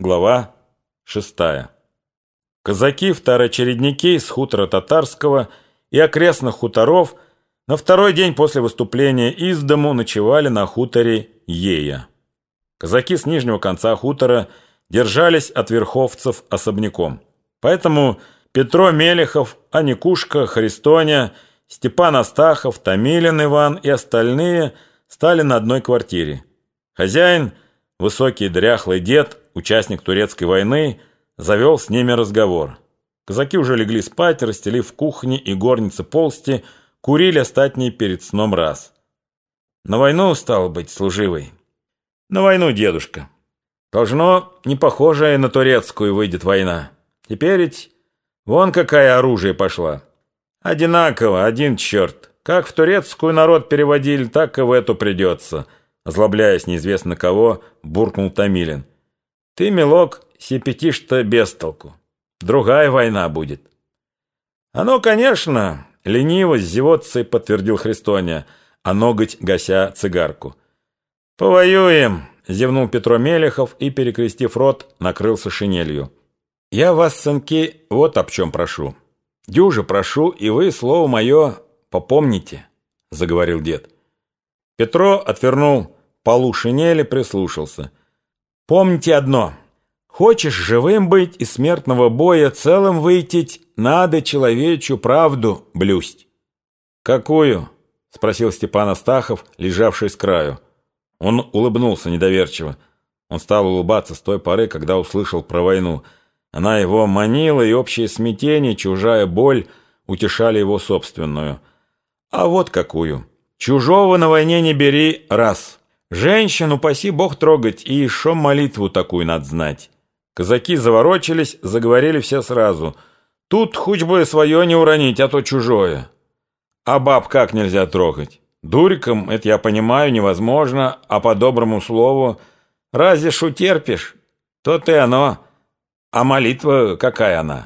Глава 6. Казаки-второочередники с хутора Татарского и окрестных хуторов на второй день после выступления из дому ночевали на хуторе Ея. Казаки с нижнего конца хутора держались от верховцев особняком. Поэтому Петро Мелехов, Аникушка, Христоня, Степан Астахов, Томилин Иван и остальные стали на одной квартире. Хозяин, высокий дряхлый дед, участник турецкой войны, завел с ними разговор. Казаки уже легли спать, расстелив в кухне и горнице полсти, курили остатние перед сном раз. «На войну, стало быть, служивый?» «На войну, дедушка. Должно, не похожая на турецкую выйдет война. Теперь ведь вон какая оружие пошла. Одинаково, один черт. Как в турецкую народ переводили, так и в эту придется», озлобляясь неизвестно кого, буркнул Томилин. «Ты, милок, сипятишь-то без толку. Другая война будет». «Оно, конечно, лениво с зевотцей», подтвердил Христоня, а ноготь гася цигарку. «Повоюем», зевнул Петро Мелехов и, перекрестив рот, накрылся шинелью. «Я вас, сынки, вот об чем прошу. Дюже прошу, и вы слово мое попомните», заговорил дед. Петро отвернул полу шинели, прислушался. «Помните одно. Хочешь живым быть и смертного боя целым выйти, надо человечью правду блюсть». «Какую?» — спросил Степан Астахов, лежавший с краю. Он улыбнулся недоверчиво. Он стал улыбаться с той поры, когда услышал про войну. Она его манила, и общее смятение, чужая боль утешали его собственную. «А вот какую. Чужого на войне не бери, раз. Женщину, упаси Бог, трогать, и еще молитву такую надо знать». Казаки заворочились, заговорили все сразу. «Тут хоть бы свое не уронить, а то чужое». «А баб как нельзя трогать? Дуриком, это я понимаю, невозможно, а по доброму слову, разве ж утерпишь? То-то и оно. А молитва какая она?»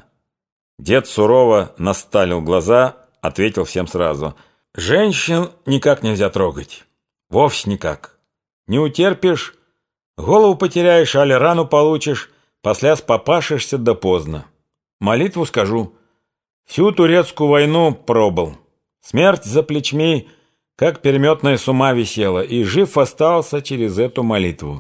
Дед сурово насталил глаза, ответил всем сразу. «Женщин никак нельзя трогать. Вовсе никак. Не утерпишь, голову потеряешь, али рану получишь, после спопашешься да поздно. Молитву скажу. Всю турецкую войну пробыл. Смерть за плечми, как переметная с ума висела, и жив остался через эту молитву».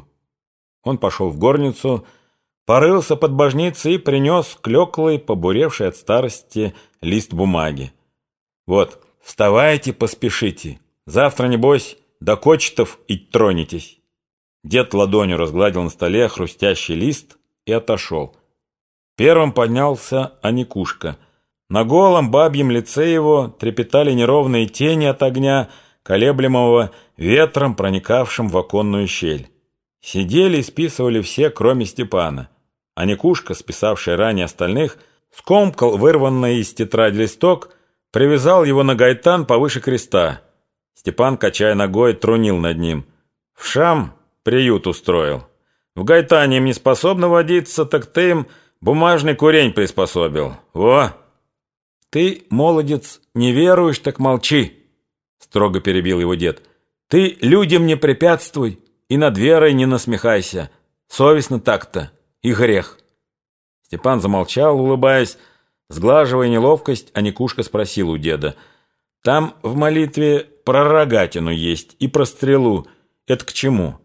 Он пошел в горницу, порылся под божницей и принес клёклый, побуревший от старости лист бумаги. «Вот, вставайте, поспешите. Завтра, небось, до Кочетов и тронетесь». Дед ладонью разгладил на столе хрустящий лист и отошел. Первым поднялся Аникушка. На голом бабьем лице его трепетали неровные тени от огня, колеблемого ветром, проникавшим в оконную щель. Сидели и списывали все, кроме Степана. Аникушка, списавший ранее остальных, скомкал вырванный из тетради листок, привязал его на гайтан повыше креста. Степан, качая ногой, трунил над ним. «В Шам приют устроил. В гайтане им не способно водиться, так ты им бумажный курень приспособил. Во!» «Ты, молодец, не веруешь, так молчи», — строго перебил его дед. «Ты людям не препятствуй и над верой не насмехайся. Совестно так-то и грех». Степан замолчал, улыбаясь. Сглаживая неловкость, Аникушка спросил у деда. «Там в молитве про рогатину есть и про стрелу. Это к чему?»